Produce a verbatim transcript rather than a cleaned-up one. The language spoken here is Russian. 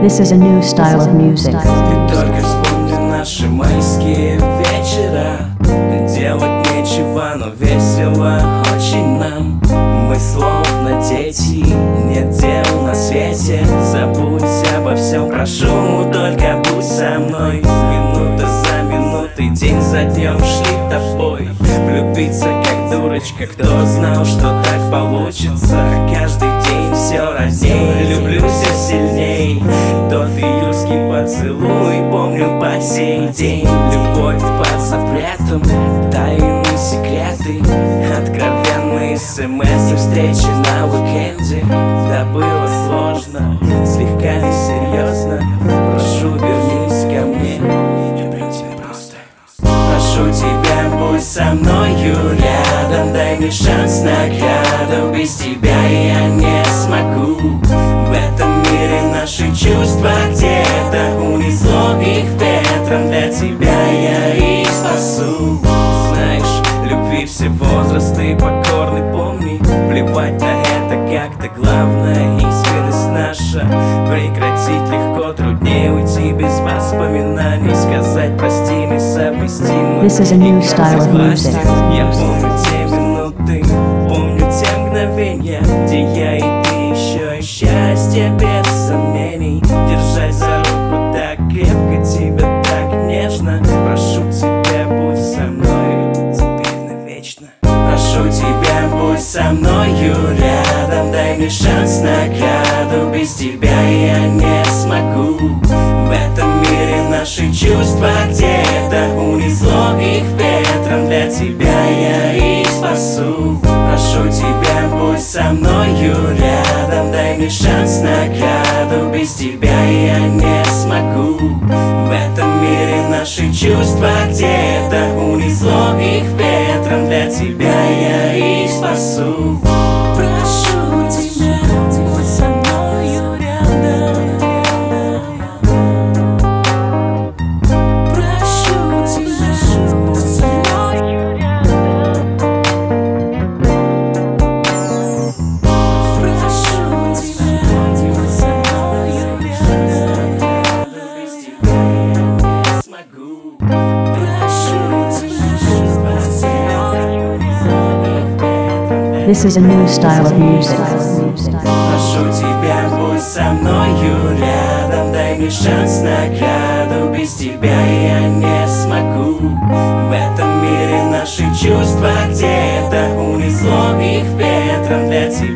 This is a new style of music. Ты только вспомни наши майские вечера. Делать нечего, но весело очень нам. Мы словно дети, нет дел на свете. Забудь обо всем, прошу, только будь со мной. Минута за минутой, день за днем шли тобой. Влюбиться как дурочка, кто знал, что так получится. Каждый день все разней, люблю все сильней. Тот июльский поцелуй помню по сей день. Любовь под запретом, тайны, секреты, откровенные смс и встречи на уикенде. Да было сложно, слегка несерьезно. Прошу, вернись ко мне, люблю тебя просто. Прошу тебя, будь со мною рядом. Дай мне шанс награду. Без тебя я не смогу. В этом мире наши чувства где-то унесло их ветром. Для тебя я их спасу. Знаешь, любви все возрасты покорны, помни. Плевать на это как-то главное. Искренность наша прекратить легко, труднее уйти без воспоминаний. Сказать прости несовместимо. This is a new style of music. Я помню те минуты, помню те мгновения, где я и ты еще и счастье без сомнений. Держась за руку так крепко, тебя так нежно. Прошу тебя, будь со мной теперь навечно. Прошу тебя, будь со мною рядом. Дай мне шанс награду. Без тебя я не смогу. В этом мире наши чувства где-то унесло их ветром. Для тебя я их спасу. Прошу тебя, будь со мною рядом. Дай мне шанс награду. Без тебя я не смогу. В этом мире наши чувства где-то унесло их ветром. Для тебя я их спасу. Прошу тебя, будь со мною рядом. Прошу тебя, будь со мною рядом. Прошу тебя, будь со мною рядом. Без тебя я не смогу. Прошу тебя, будь со мною рядом. This is a new style of music. Прошу тебя, будь со мною рядом. Дай мне шанс награду. Без тебя я не смогу. В этом мире наши чувства где-то унесло их ветром. Для тебя